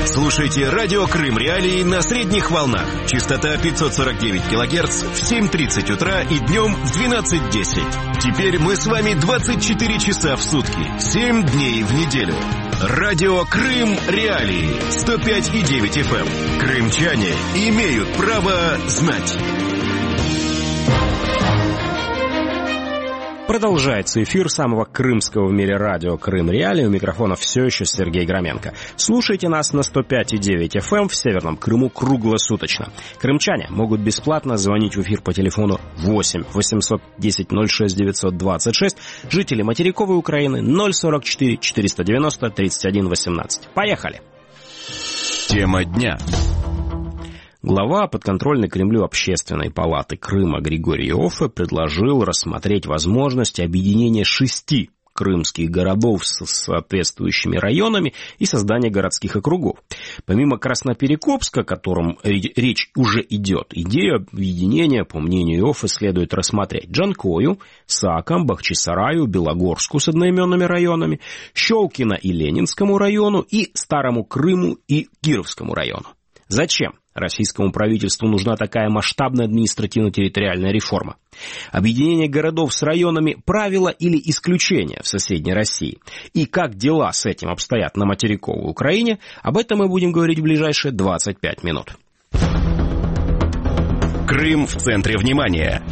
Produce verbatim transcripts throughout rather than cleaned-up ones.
Слушайте радио Крым Реалии на средних волнах. Частота пятьсот сорок девять килогерц в семь тридцать утра и днем в двенадцать десять. Теперь мы с вами двадцать четыре часа в сутки, семь дней в неделю. Радио Крым Реалии сто пять и девять эф эм. Крымчане имеют право знать. Продолжается эфир самого крымского в мире радио Крым Реалии. У микрофона все еще Сергей Громенко. Слушайте нас на сто пять и девять эф эм в Северном Крыму круглосуточно. Крымчане могут бесплатно звонить в эфир по телефону восемь восемьсот десять ноль шесть девятьсот двадцать шесть. Жители материковой Украины ноль сорок четыре четыреста девяносто тридцать один восемнадцать. Поехали! Тема дня. Глава подконтрольной Кремлю Общественной палаты Крыма Григорий Иоффе предложил рассмотреть возможность объединения шести крымских городов с соответствующими районами и создания городских округов. Помимо Красноперекопска, о котором речь уже идет, идею объединения, по мнению Иоффе, следует рассмотреть Джанкою, Саком, Бахчисараю, Белогорску с одноименными районами, Щелкино и Ленинскому району и Старому Крыму и Кировскому району. Зачем российскому правительству нужна такая масштабная административно-территориальная реформа? Объединение городов с районами – правило или исключение в соседней России? И как дела с этим обстоят на материковой Украине? Об этом мы будем говорить в ближайшие двадцать пять минут. Крым в центре внимания.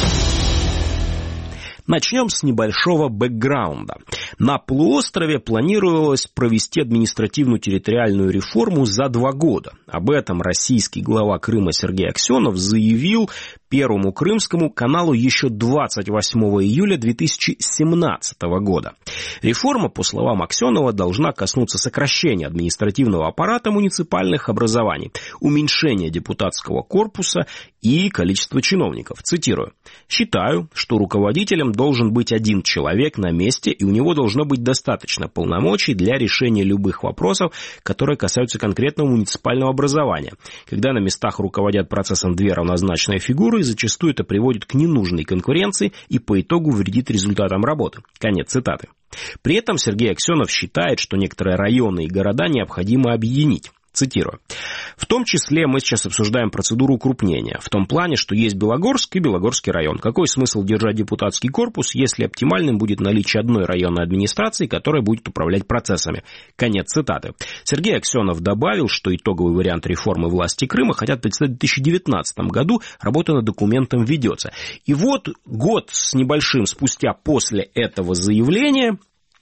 Начнем с небольшого бэкграунда. На полуострове планировалось провести административно-территориальную реформу за два года. Об этом российский глава Крыма Сергей Аксенов заявил Первому Крымскому каналу еще двадцать восьмого июля две тысячи семнадцатого года. Реформа, по словам Аксенова, должна коснуться сокращения административного аппарата муниципальных образований, уменьшения депутатского корпуса и количества чиновников. Цитирую. «Считаю, что руководителем должен быть один человек на месте, и у него должно быть достаточно полномочий для решения любых вопросов, которые касаются конкретного муниципального образования. Когда на местах руководят процессом две равнозначные фигуры, зачастую это приводит к ненужной конкуренции и по итогу вредит результатам работы». Конец цитаты. При этом Сергей Аксенов считает, что некоторые районы и города необходимо объединить. Цитирую. «В том числе мы сейчас обсуждаем процедуру укрупнения, в том плане, что есть Белогорск и Белогорский район. Какой смысл держать депутатский корпус, если оптимальным будет наличие одной районной администрации, которая будет управлять процессами?» Конец цитаты. Сергей Аксенов добавил, что итоговый вариант реформы власти Крыма хотят представить в две тысячи девятнадцатом году, работа над документом ведется. И вот год с небольшим спустя после этого заявления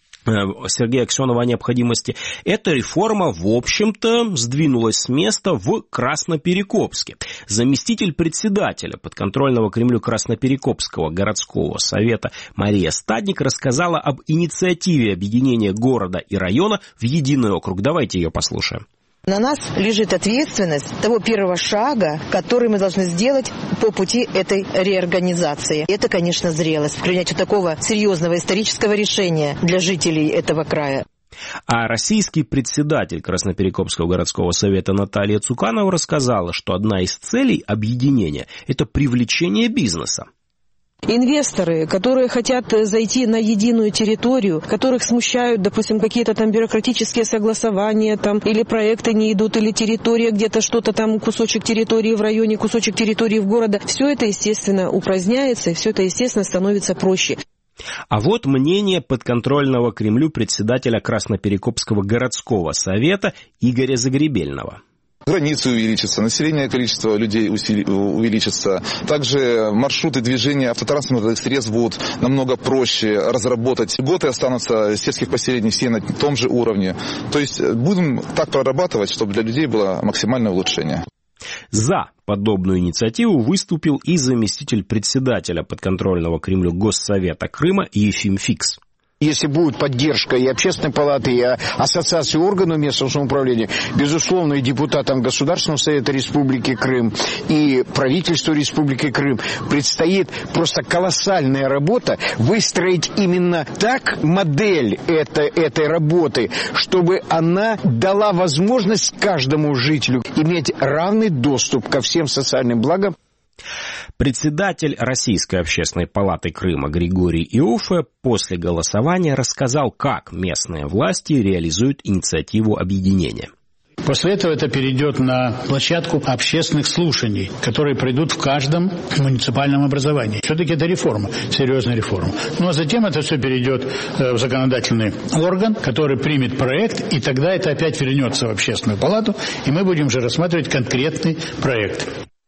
Сергея Аксенова о необходимости, эта реформа, в общем-то, сдвинулась с места в Красноперекопске. Заместитель председателя подконтрольного Кремлю Красноперекопского городского совета Мария Стадник рассказала об инициативе объединения города и района в единый округ. Давайте ее послушаем. На нас лежит ответственность того первого шага, который мы должны сделать по пути этой реорганизации. Это, конечно, зрелость в принятии такого серьезного исторического решения для жителей этого края. А российский председатель Красноперекопского городского совета Наталья Цуканова рассказала, что одна из целей объединения – это привлечение бизнеса. Инвесторы, которые хотят зайти на единую территорию, которых смущают, допустим, какие-то там бюрократические согласования, там, или проекты не идут, или территория где-то что-то там, кусочек территории в районе, кусочек территории в городе, все это, естественно, упраздняется, и все это, естественно, становится проще. А вот мнение подконтрольного Кремлю председателя Красноперекопского городского совета Игоря Загребельного. Границы увеличатся, население, количество людей увеличится. Также маршруты движения автотранспортных средств будут намного проще разработать. Льготы останутся сельских поселений все на том же уровне. То есть будем так прорабатывать, чтобы для людей было максимальное улучшение. За подобную инициативу выступил и заместитель председателя подконтрольного Кремлю Госсовета Крыма Ефим Фикс. Если будет поддержка и общественной палаты, и ассоциации органов местного самоуправления, безусловно, и депутатам Государственного совета Республики Крым, и правительству Республики Крым предстоит просто колоссальная работа выстроить именно так модель этой, этой работы, чтобы она дала возможность каждому жителю иметь равный доступ ко всем социальным благам. Председатель Российской общественной палаты Крыма Григорий Иоффе после голосования рассказал, как местные власти реализуют инициативу объединения. После этого это перейдет на площадку общественных слушаний, которые пройдут в каждом муниципальном образовании. Все-таки это реформа, серьезная реформа. Ну а затем это все перейдет в законодательный орган, который примет проект, и тогда это опять вернется в общественную палату, и мы будем уже рассматривать конкретный проект.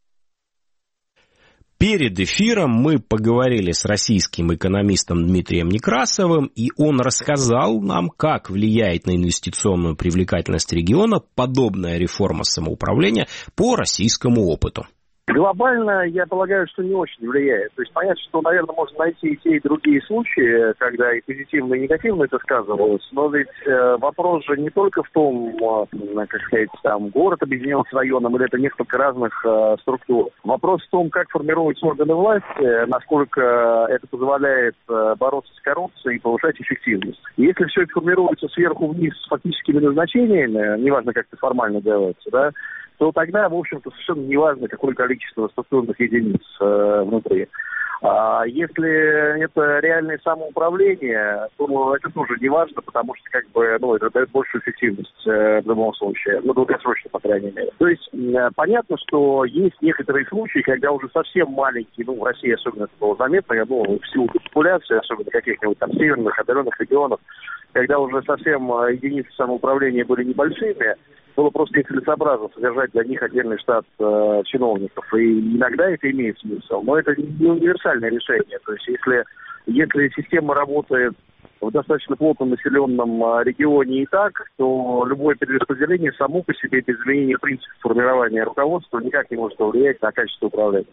Перед эфиром мы поговорили с российским экономистом Дмитрием Некрасовым, и он рассказал нам, как влияет на инвестиционную привлекательность региона подобная реформа самоуправления по российскому опыту. Глобально, я полагаю, что не очень влияет. То есть понятно, что, наверное, можно найти и те, и другие случаи, когда и позитивно, и негативно это сказывалось. Но ведь э, вопрос же не только в том, э, как сказать, там, город объединен с районом, или это несколько разных э, структур. Вопрос в том, как формируются органы власти, насколько это позволяет э, бороться с коррупцией и повышать эффективность. Если все это формируется сверху вниз с фактическими назначениями, неважно, как это формально делается, да, то тогда, в общем-то, совершенно не важно, какое количество структурных единиц э, внутри. А если это реальное самоуправление, то это тоже не важно, потому что как бы, ну, это дает большую эффективность э, в любом случае, ну, долгосрочно, по крайней мере. То есть э, понятно, что есть некоторые случаи, когда уже совсем маленькие, ну, в России особенно это было заметно, ну, в силу популяции, особенно каких-нибудь там северных, отдаленных регионов, когда уже совсем единицы самоуправления были небольшими, было просто нецелесообразно содержать для них отдельный штат э, чиновников. И иногда это имеет смысл. Но это не универсальное решение. То есть если, если система работает в достаточно плотно населенном э, регионе и так, то любое перераспределение само по себе без изменения принципа формирования руководства никак не может повлиять на качество управления.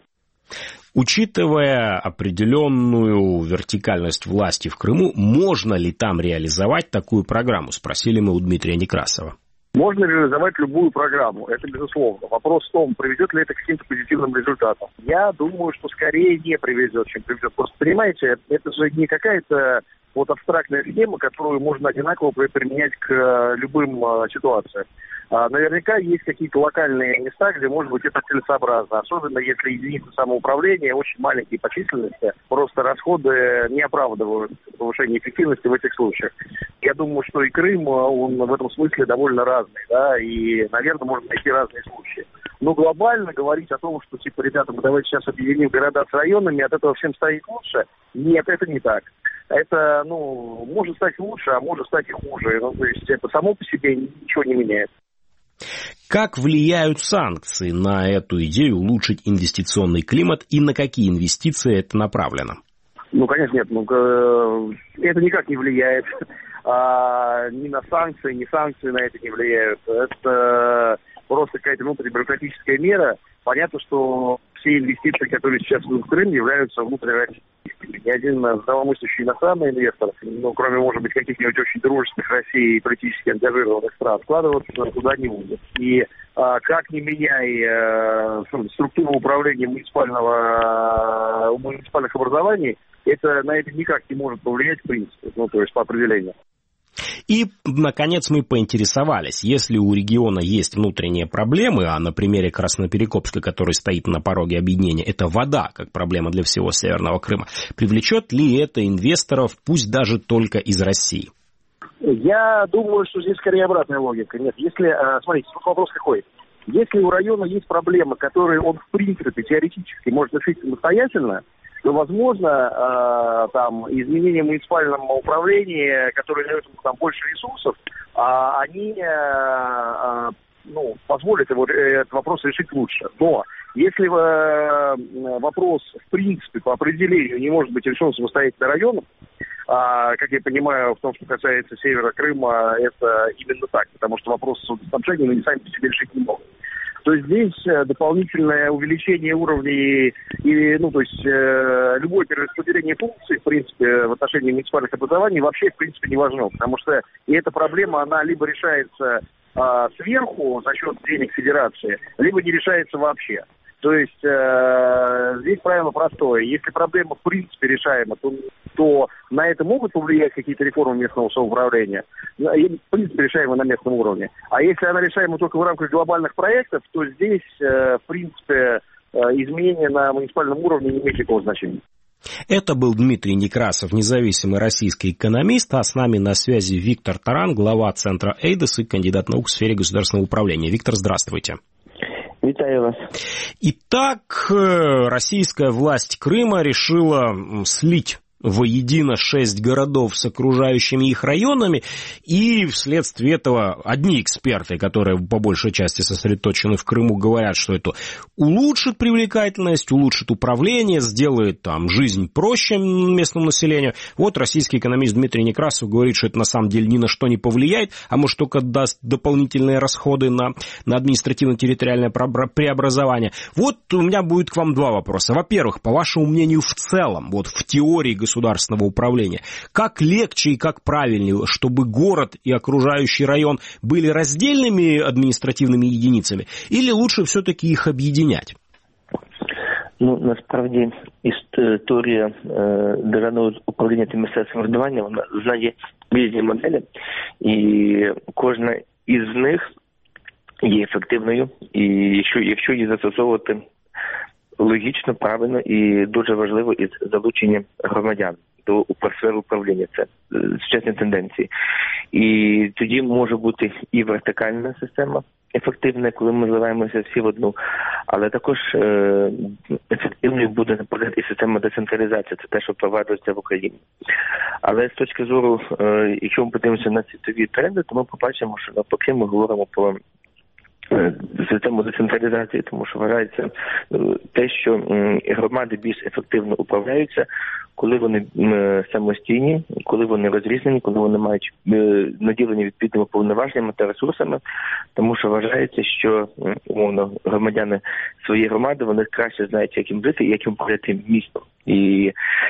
Учитывая определенную вертикальность власти в Крыму, можно ли там реализовать такую программу? Спросили мы у Дмитрия Некрасова. Можно реализовать любую программу, это безусловно. Вопрос в том, приведет ли это к каким-то позитивным результатам. Я думаю, что скорее не приведет, чем приведет. Просто, понимаете, это же не какая-то вот абстрактная схема, которую можно одинаково применять к любым ситуациям. Наверняка есть какие-то локальные места, где, может быть, это целесообразно. Особенно если единицы самоуправления очень маленькие по численности, просто расходы не оправдывают повышение эффективности в этих случаях. Я думаю, что и Крым, он в этом смысле довольно разный, да, и, наверное, можно найти разные случаи. Но глобально говорить о том, что, типа, ребята, мы давайте сейчас объединим города с районами, от этого всем станет лучше, нет, это не так. Это, ну, может стать лучше, а может стать и хуже. Ну, то есть это само по себе ничего не меняет. Как влияют санкции на эту идею улучшить инвестиционный климат и на какие инвестиции это направлено? Ну, конечно, нет. Ну, это никак не влияет. А, ни на санкции, ни санкции на это не влияют. Это просто какая-то внутрибюрократическая мера. Понятно, что все инвестиции, которые сейчас идут в Крым, являются внутрироссийскими. Ни один здравомыслящий иностранный инвестор, ну, кроме, может быть, каких-нибудь очень дружественных России и политически ангажированных стран, вкладываться туда не будет. И а, как ни меняй а, структуру управления муниципального, а, муниципальных образований, это на это никак не может повлиять в принципе, ну, то есть по определению. И, наконец, мы поинтересовались, если у региона есть внутренние проблемы, а на примере Красноперекопска, который стоит на пороге объединения, это вода, как проблема для всего Северного Крыма, привлечет ли это инвесторов, пусть даже только из России? Я думаю, что здесь скорее обратная логика. Нет, если, смотрите, вопрос какой. Если у района есть проблемы, которые он, в принципе, теоретически может решить самостоятельно, то, возможно, э, там, изменения в муниципальном управлении, которые дают ему там больше ресурсов, э, они э, э, ну, позволят его этот вопрос решить лучше. Но если э, вопрос, в принципе, по определению не может быть решен самостоятельно районом, а, как я понимаю, в том, что касается Севера Крыма, это именно так, потому что вопрос снабжения они сами по себе решить не могут. То есть здесь дополнительное увеличение уровней, и, ну, то есть э, любое перераспределение функций, в принципе, в отношении муниципальных образований вообще, в принципе, не важно, потому что и эта проблема, она либо решается э, сверху за счет денег федерации, либо не решается вообще. То есть э, здесь правило простое. Если проблема в принципе решаема, то, то на это могут повлиять какие-то реформы местного самоуправления. И, в принципе, решаема на местном уровне. А если она решаема только в рамках глобальных проектов, то здесь, э, в принципе, э, изменения на муниципальном уровне не имеют никакого значения. Это был Дмитрий Некрасов, независимый российский экономист, а с нами на связи Виктор Таран, глава Центра Эйдес и кандидат наук в сфере государственного управления. Виктор, здравствуйте. Витаю вас. Итак, российская власть Крыма решила слить воедино шесть городов с окружающими их районами, и вследствие этого одни эксперты, которые по большей части сосредоточены в Крыму, говорят, что это улучшит привлекательность, улучшит управление, сделает там жизнь проще местному населению. Вот российский экономист Дмитрий Некрасов говорит, что это на самом деле ни на что не повлияет, а может только даст дополнительные расходы на, на административно-территориальное преобразование. Вот у меня будет к вам два вопроса. Во-первых, по вашему мнению в целом, вот в теории государственного государственного управления. Как легче и как правильнее, чтобы город и окружающий район были раздельными админістративними единицами, или лучше все-таки їх об'єднати? Ну, насправді, історія е, державного управління та місцевого самоврядування, вона знає різні моделі, і кожна із них є ефективною, і якщо, якщо її застосовувати логічно, правильно і дуже важливо із залучення громадян до сфери управління. Це сучасні тенденції. І тоді може бути і вертикальна система ефективна, коли ми зливаємося всі в одну, але також е- ефективною буде, наприклад, і система децентралізації. Це те, що впроваджується в Україні. Але з точки зору, е- якщо ми подивимося на світові тренди, то ми побачимо, що навпаки ми говоримо про систему децентралізації, тому що вважається те, що громади більш ефективно управляються, коли вони самостійні, коли вони розрізнені, коли вони мають наділені відповідними повноваженнями та ресурсами, тому що вважається, що умовно громадяни своєї громади, вони краще знають, як їм жити і як їм управляти містом. І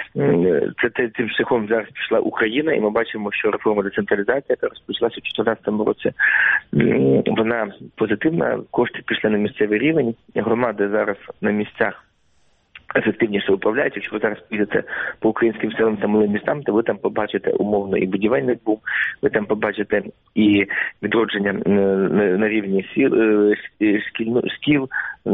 це тим шляхом зараз пішла Україна, і ми бачимо, що реформа децентралізації, яка розпочалася у дві тисячі чотирнадцятому році, вона позитивна, кошти пішли на місцевий рівень, громади зараз на місцях ефективніше управляють. Якщо ви зараз підете по українським селам та малим містам, то ви там побачите умовно і будівельний бум, ви там побачите і відродження на рівні сіл, шкіл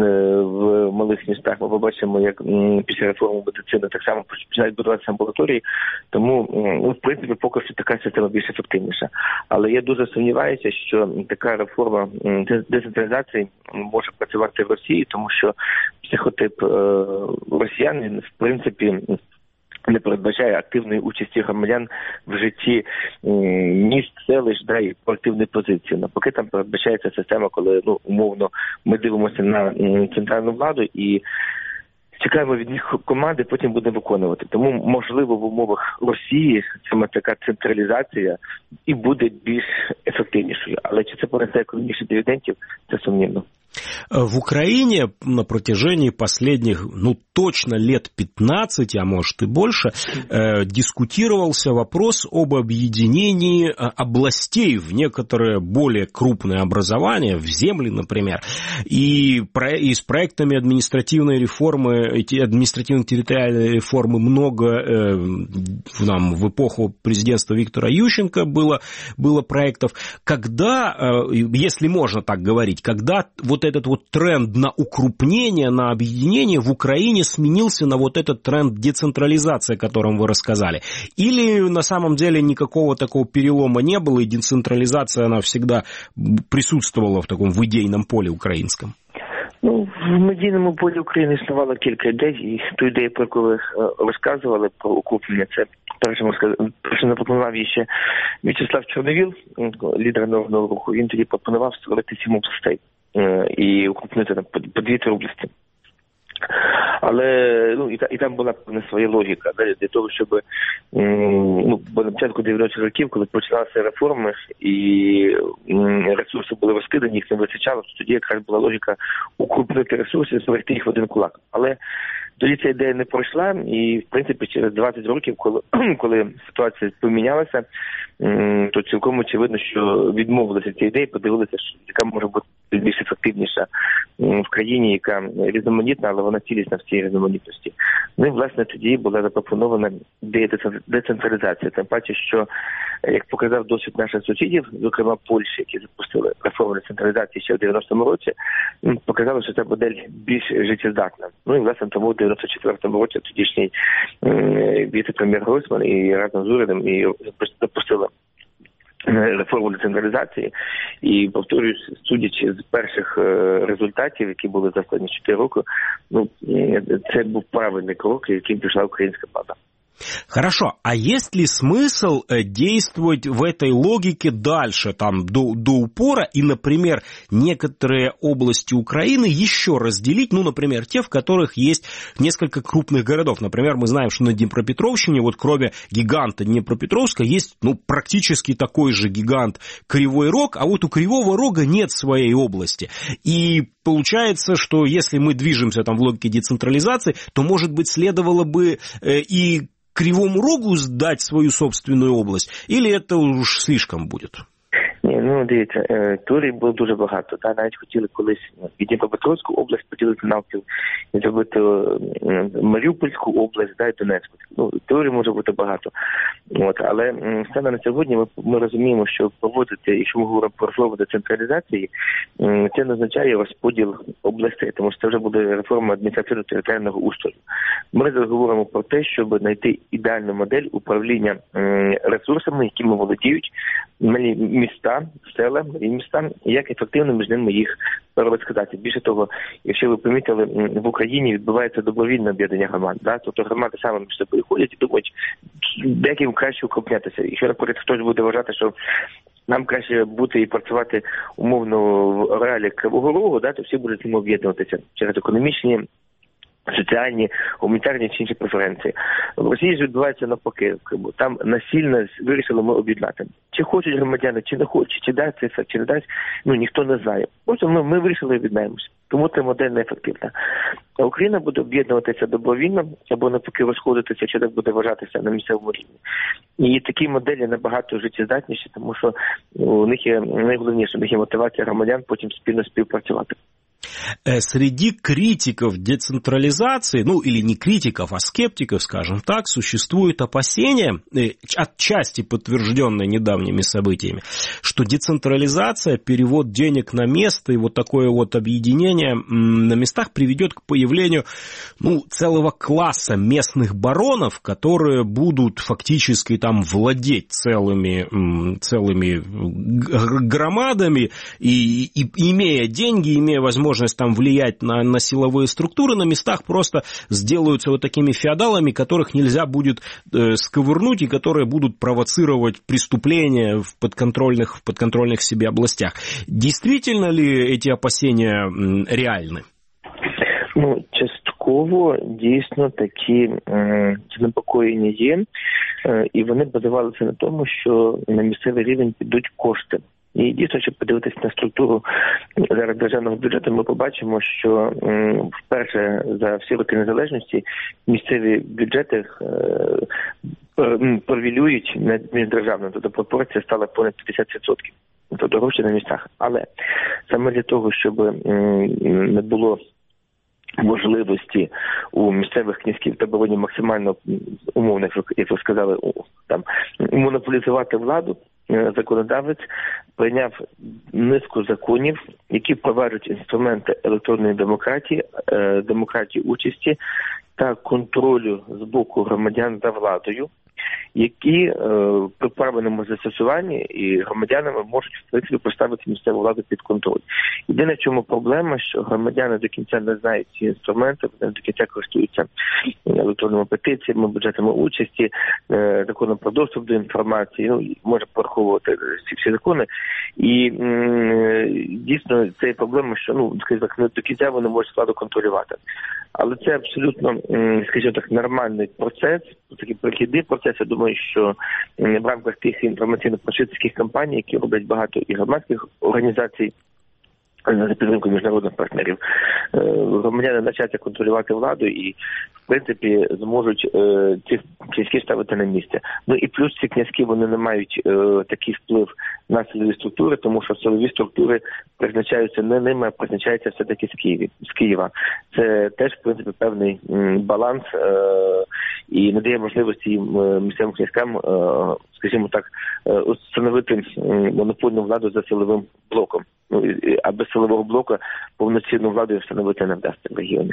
в малих містах. Ми побачимо, як після реформи медицини так само починають будуватися амбулаторії. Тому, ну, в принципі, поки що така система більш ефективніша. Але я дуже сумніваюся, що така реформа децентралізації може працювати в Росії, тому що психотип росіян, він, в принципі, не передбачає активної участі громадян в житті міст, селищ, да, і активної позиції. Навпаки, там передбачається система, коли, ну, умовно, ми дивимося на центральну владу і чекаємо від них команди, потім будемо виконувати. Тому, можливо, в умовах Росії саме така централізація і буде більш ефективнішою. Але чи це понесе економічних дивідендів, це сумнівно. В Украине на протяжении последних, ну, точно лет пятнадцать, а может и больше, э, дискутировался вопрос об объединении областей в некоторые более крупные образования, в земли, например. И, про, и с проектами административной реформы, административно-территориальной реформы много э, нам, в эпоху президентства Виктора Ющенко было, было проектов. Когда, э, если можно так говорить, когда вот этот вот тренд на укрупнение, на объединение в Украине сменился на вот этот тренд децентрализации, о котором вы рассказали? Или на самом деле никакого такого перелома не было, и децентрализация, она всегда присутствовала в таком в идейном поле українському? Ну, в медійному полі України існувало кілька ідей, і ту ідею, про яку ви розказували, про укрупнення, це перше запропонував її ще В'ячеслав Чорновіл, лідер Народного руху. Він тоді пропонував створити сім областей і укрупнити там по дві-три області. Але, ну, і, та, і там була певна своя логіка, да, для того, щоб, ну, бо на початку дев'яностих років, коли починалися реформи і ресурси були розкидані, їх не вистачало, то тоді якраз була логіка укрупнити ресурси і зберегти їх в один кулак. Але тоді ця ідея не пройшла, і, в принципі, через двадцять років, коли, коли ситуація помінялася, то цілком очевидно, що відмовилися цієї ідеї, подивилися, що яка може бути більш ефективніша в країні, яка різноманітна, але вона цілісна в цій різноманітності. Ну і, власне, тоді була запропонована ідея децентралізації. Тим паче, що, як показав досвід наших сусідів, зокрема Польщі, які запустили реформу децентралізації ще в дев'яностому році, показали, що ця модель більш життєздатна. Ну і, власне, тому в дев'яносто четвертому році тодішній віце-прем'єр Гройсман і разом з урядом і запустила реформу децентралізації. І, повторюсь, судячи з перших результатів, які були за останні чотири роки, ну, це був правильний крок, яким пішла українська влада. Хорошо, а есть ли смысл действовать в этой логике дальше, там, до, до упора, и, например, некоторые области Украины еще разделить, ну, например, те, в которых есть несколько крупных городов. Например, мы знаем, что на Днепропетровщине, вот кроме гиганта Днепропетровска, есть, ну, практически такой же гигант Кривой Рог, а вот у Кривого Рога нет своей области. И получается, что если мы движемся там в логике децентрализации, то, может быть, следовало бы э, и Кривому Рогу сдать свою собственную область, или это уж слишком будет? Ні, ну дивіться, теорій було дуже багато. Та навіть хотіли колись і Дніпропетровську область поділити навпіл, і зробити Маріупольську область, да, і Донецьку. Ну, теорій може бути багато. От, але саме на сьогодні ми, ми розуміємо, що проводити, якщо ми говоримо про реформу децентралізації, це не означає розподіл областей, тому що це вже буде реформа адміністративно-територіального устрою. Ми зараз говоримо про те, щоб знайти ідеальну модель управління ресурсами, якими володіють малі міста, села, малі міста, і як ефективно між ними їх розкидати. Більше того, якщо ви помітили, в Україні відбувається добровільне об'єднання громад. Да? Тобто громади саме між собою ходять і думають, як їм краще укрупнятися. Якщо, наприклад, хтось буде вважати, що нам краще бути і працювати умовно в реаліях Кривого Рогу, да, то всі будуть цим об'єднуватися через економічні, соціальні, гуманітарні чи інші преференції. В Росії ж відбувається навпаки. Там насильно вирішили ми об'єднати. Чи хочуть громадяни, чи не хочуть, чи дасть це ефект, чи не дасть, ну ніхто не знає. Просто ми, ми вирішили об'єднаємося. Тому ця модель не ефективна. А Україна буде об'єднуватися добровільно, або навпаки розходитися, чи так буде вважатися на місцевому рівні. І такі моделі набагато життєздатніші, тому що у них є найголовніше, у них є мотивація громадян потім спільно співпрацювати. Среди критиков децентрализации, ну или не критиков, а скептиков, скажем так, существует опасение, отчасти подтвержденное недавними событиями, что децентрализация, перевод денег на место и вот такое вот объединение на местах приведет к появлению, ну, целого класса местных баронов, которые будут фактически там владеть целыми, целыми громадами и, и имея деньги, имея возможность возможность там влиять на, на силовые структуры на местах, просто сделаются вот такими феодалами, которых нельзя будет э, сковырнуть и которые будут провоцировать преступления в подконтрольных, в подконтрольных себе областях. Действительно ли эти опасения м, реальны? Ну, частково, дійсно, такі е, занепокоєння є, е, і вони базувалися на тому, що на місцевий рівень підуть кошти. І дійсно, якщо подивитися на структуру зараз державного бюджету, ми побачимо, що м, вперше за всі роки незалежності місцеві бюджети е, провілюють над міждержавним, тобто пропорція стала понад п'ятдесят відсотків, тобто гроші на містах. Але саме для того, щоб м, не було можливості у місцевих князьків та баронів максимально умовно, як ви сказали, там монополізувати владу, законодавець прийняв низку законів, які впроваджують інструменти електронної демократії, демократії участі та контролю з боку громадян за владою, які е, при правильному застосуванні і громадянами можуть в принципі поставити місцеву владу під контроль. Єдине, в чому проблема, що громадяни до кінця не знають ці інструменти, вони до кінця користуються електронними петиціями, бюджетами участі, е, законом про доступ до інформації, ну, може пораховувати ці всі закони. І е, дійсно це є проблема, що, ну, скажімо так, до кінця вони можуть владу контролювати. Але це абсолютно, скажімо так, нормальний процес, такий прохідний процес. Я думаю, що в рамках тих інформаційно-просвітницьких кампаній, які роблять багато і громадських організацій, за підтримку міжнародних партнерів. Громадяни навчаться контролювати владу і, в принципі, зможуть е, ці князьки ставити на місце. Ну і плюс ці князьки, вони не мають е, такий вплив на силові структури, тому що силові структури призначаються не ними, а призначаються все-таки з Києва. З Києва. Це теж, в принципі, певний м, баланс е, і надає можливості е, місцевим князькам, е, скажімо так, е, установити монопольну владу за силовим блоком. Ну, а без силового блоку повноцінну владу встановити не вдасться в регіоні.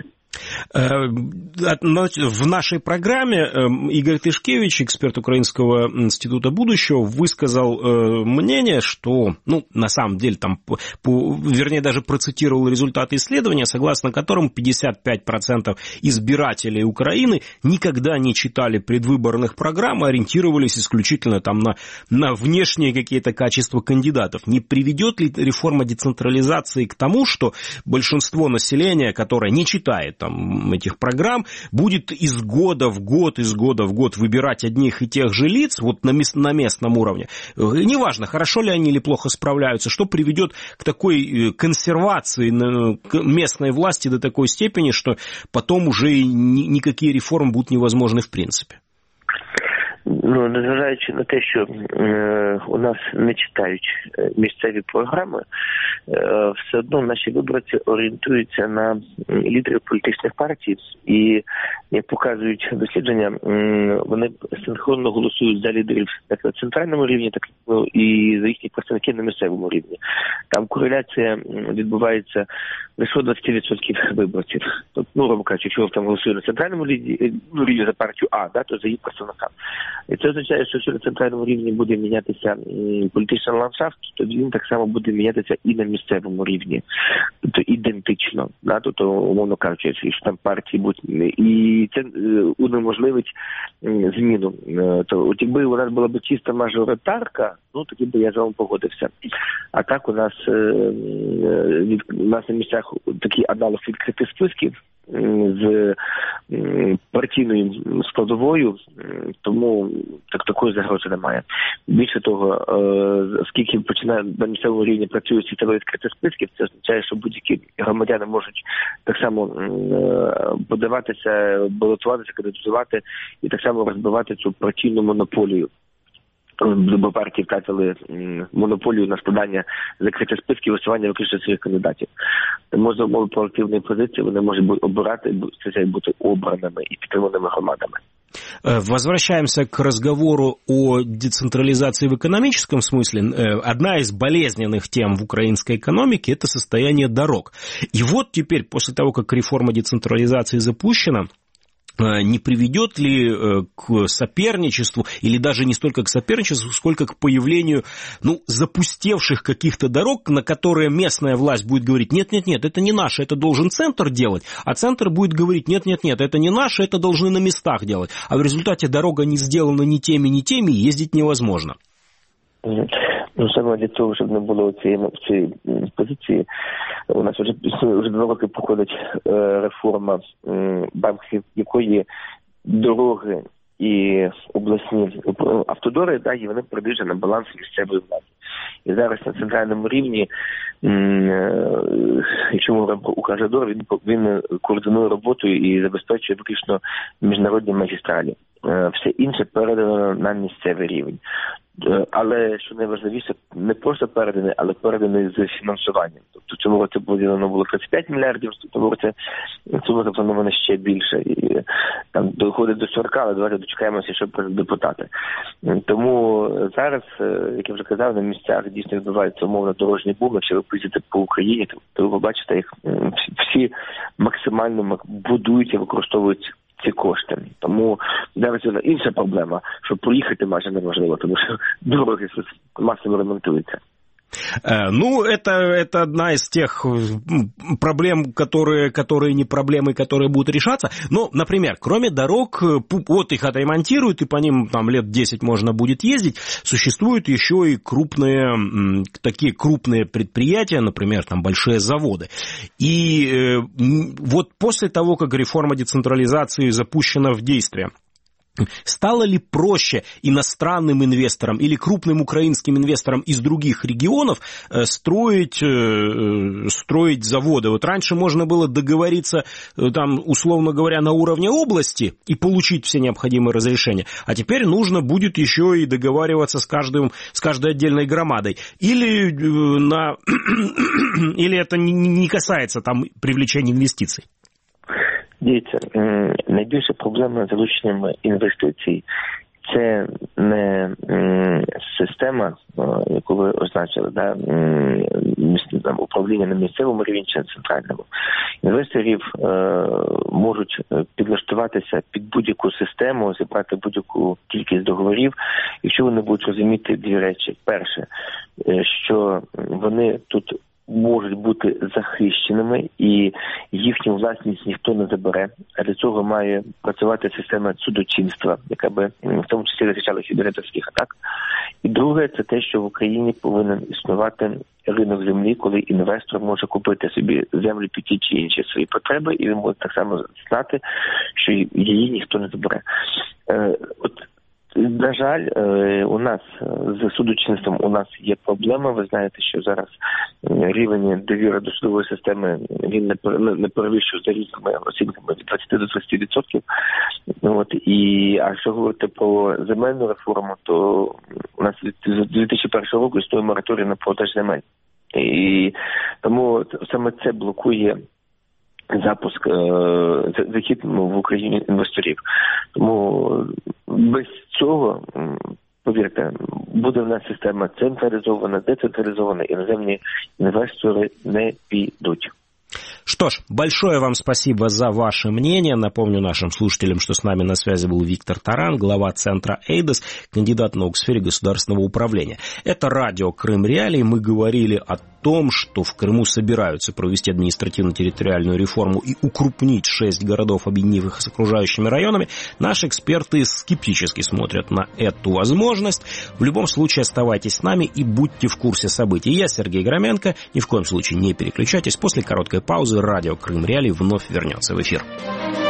В нашей программе Игорь Тышкевич, эксперт Украинского института будущего, высказал мнение, что, ну, на самом деле, там, по, вернее, даже процитировал результаты исследования, согласно которым пятьдесят пять процентов избирателей Украины никогда не читали предвыборных программ, а ориентировались исключительно там на, на внешние какие-то качества кандидатов. Не приведет ли реформа децентрализации к тому, что большинство населения, которое не читает там этих программ, будет из года в год, из года в год выбирать одних и тех же лиц, вот на, мест, на местном уровне. Неважно, хорошо ли они или плохо справляются, что приведет к такой консервации местной власти до такой степени, что потом уже никакие реформы будут невозможны в принципе. Ну, незважаючи на те, що е, у нас не читають місцеві програми, е, все одно наші виборці орієнтуються на лідерів політичних партій і, як показують дослідження, е, вони синхронно голосують за лідерів як на центральному рівні, так ну, і за їхні представники на місцевому рівні. Там кореляція відбувається лише двадцять відсотків виборців. Тобто, ну, робимо кажучи, якщо там голосує на центральному рівні, ну, рівні за партію А, да, то за її представника. І це означає, що якщо на центральному рівні буде мінятися політичний ландшафт, то він так само буде мінятися і на місцевому рівні. Тобто ідентично. Да? Тобто, умовно кажучи, що там партії будуть... І це унеможливить зміну. То, от якби у нас була б чиста мажоритарка, ну тоді би я з вами погодився. А так у нас, від, у нас на місцях такий аналог відкритих списків з партійною складовою, тому так такої загрози немає. Більше того, оскільки починає на місцевому рівні працюють світові відкриті списків, це означає, що будь-які громадяни можуть так само подаватися, балотуватися, кандидатувати і так само розбивати цю партійну монополію. Бо партії втратили монополію на складання закритих списків висування виключно своїх кандидатів. Тому за умови проактивної позиції вони можуть бути обирати, бути обраними і підтриманими громадами. Возвращаемся к разговору о децентрализации в экономическом смысле. Одна из болезненных тем в украинской экономике – это состояние дорог. И вот теперь, после того, как реформа децентрализации запущена, не приведет ли к соперничеству, или даже не столько к соперничеству, сколько к появлению, ну, запустевших каких-то дорог, на которые местная власть будет говорить: нет-нет-нет, это не наше, это должен центр делать, а центр будет говорить: нет-нет-нет, это не наше, это должны на местах делать. А в результате дорога не сделана ни теми, ни теми, ездить невозможно. Ну, саме для того, щоб не було цієї, цієї позиції, у нас вже, вже два роки проходить е, реформа е, банків, якої дороги і обласні автодори, да, і вони передають на баланс місцевої влади. І зараз на центральному рівні, е, якщо ми говоримо про Укравтодор, він, він координує роботу і забезпечує виключно міжнародні магістралі. Е, все інше передано на місцевий рівень. Але, що найважливіше, не просто переданий, але переданий з фінансуванням. Тобто в цьому році виділено було тридцять п'ять мільярдів, в цьому році цього заплановано ще більше. І там доходить до сорок, але давайте дочекаємося, що про депутати. Тому зараз, як я вже казав, на місцях дійсно відбувається умовно дорожній бум. Якщо ви поїдете по Україні, то ви побачите, їх всі максимально будують і використовують ці кошти. Тому зараз є інша проблема, що проїхати майже неможливо, тому що дороги масово ремонтуються. Ну, это, это одна из тех проблем, которые, которые не проблемы, которые будут решаться. Но, например, кроме дорог, вот их отремонтируют, и по ним там лет десять можно будет ездить, существуют еще и крупные, такие крупные предприятия, например, там большие заводы. И вот после того, как реформа децентрализации запущена в действие, Стало ли проще иностранным инвесторам или крупным украинским инвесторам из других регионов строить, строить заводы? Вот раньше можно было договориться, там, условно говоря, на уровне области и получить все необходимые разрешения, а теперь нужно будет еще и договариваться с, каждым, с каждой отдельной громадой. Или, на, или это не касается там привлечения инвестиций? Дивіться, найбільша проблема з залученням інвестицій – це не система, яку ви означили, да, управління на місцевому рівні чи на центральному. Інвесторів е, можуть підлаштуватися під будь-яку систему, зібрати будь-яку кількість договорів, якщо вони будуть розуміти дві речі. Перше, що вони тут можуть бути захищеними і їхню власність ніхто не забере. А для цього має працювати система судочинства, яка би в тому числі захищала кібернетичних атак. І друге, це те, що в Україні повинен існувати ринок землі, коли інвестор може купити собі землю під ті чи інші свої потреби, і він може так само знати, що її ніхто не забере. Е, от На жаль, у нас з судочинством у нас є проблема. Ви знаєте, що зараз рівень довіри до судової системи він не перевищує за різними оцінками від двадцяти до тридцяти відсотків. От, і, а якщо говорити про земельну реформу, то у нас з дві тисячі першого року існує мораторій на продаж земель. І тому саме це блокує запуск, захід в Україні інвесторів. Тому без цього, повірте, буде в нас система централізована, децентралізована, іноземні інвестори не підуть. Что ж, большое вам спасибо за ваше мнение. Напомню нашим слушателям, что с нами на связи был Виктор Таран, глава центра Эйдос, кандидат наук в сфере государственного управления. Это радио «Крым Реалии». Мы говорили о том, что в Крыму собираются провести административно-территориальную реформу и укрупнить шесть городов, объединив их с окружающими районами. Наши эксперты скептически смотрят на эту возможность. В любом случае, оставайтесь с нами и будьте в курсе событий. Я Сергей Громенко. Ни в коем случае не переключайтесь. После короткой паузы радио «Крым Реалии» вновь вернется в эфир.